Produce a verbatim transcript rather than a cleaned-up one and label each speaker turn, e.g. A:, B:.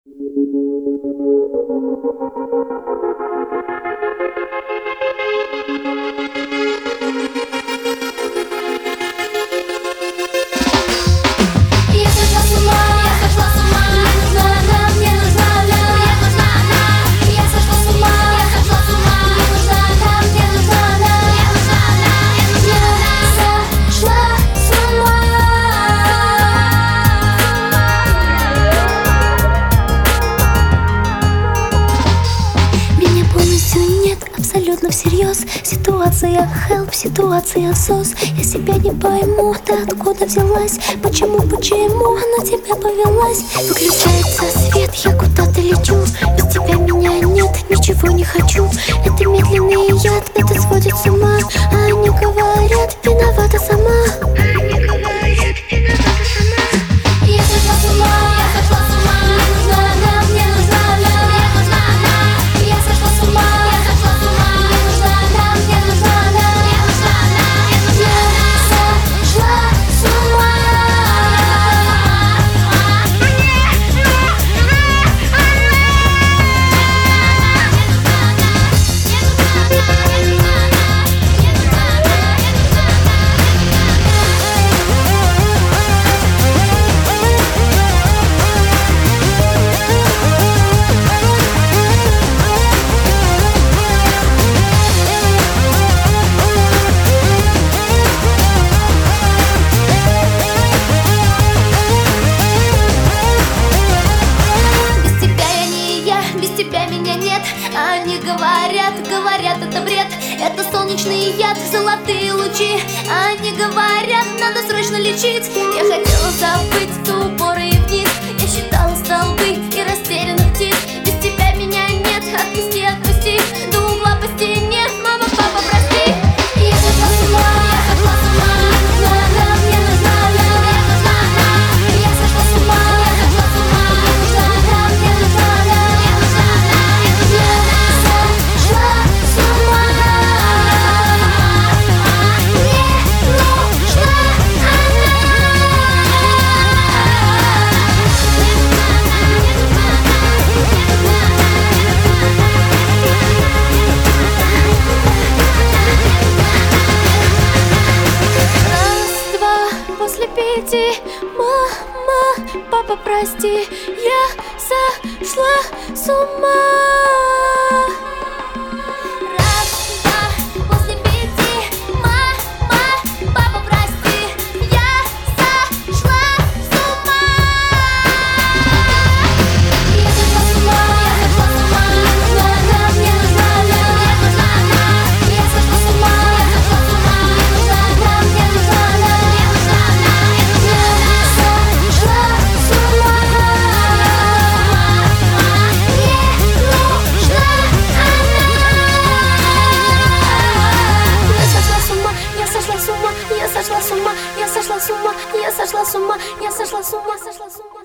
A: Абсолютно всерьез. Ситуация help, ситуация сос. Я себя не пойму, ты откуда взялась? Почему, почему на тебя повелась? Выключается свет, я куда-то лечу. Без тебя меня нет, ничего не хочу. Это медленный яд, это сводит с ума. А они говорят, виновата сама. Они говорят, виновата сама. Я сошла с ума, я сошла с ума. Мне нужна она, мне нужна она, мне нужна она. Я сошла с ума, я сошла с ума. Мне нужна она, мне нужна она, мне нужна она. Я сошла с ума. Они говорят, говорят, это бред. Это солнечный яд, золотые лучи. Они говорят, надо срочно лечить. Я хотела забыть до упора и вниз. Я считала столбы и растерянных птиц. Без тебя меня нет, отпусти, отпусти. До угла по стене, мама, папа, прости. Я сошла с ума, я сошла с ума. Мне нужна она, мне нужна она, мне нужна она. Я сошла с ума, я сошла с ума. Мне нужна она, мне нужна она, мне нужна она. После пяти, мама, папа, прости, я сошла с ума. Раз, два, после пяти, мама, папа, прости, я сошла с ума. Я сошла с ума, я сошла с ума. Мне нужна она, мне нужна она, мне нужна она. Я сошла с ума, я сошла с ума. Мне нужна она, мне нужна она, мне нужна она. Я сошла с ума, я сошла с ума, я сошла с ума, я сошла с ума, я сошла с ума.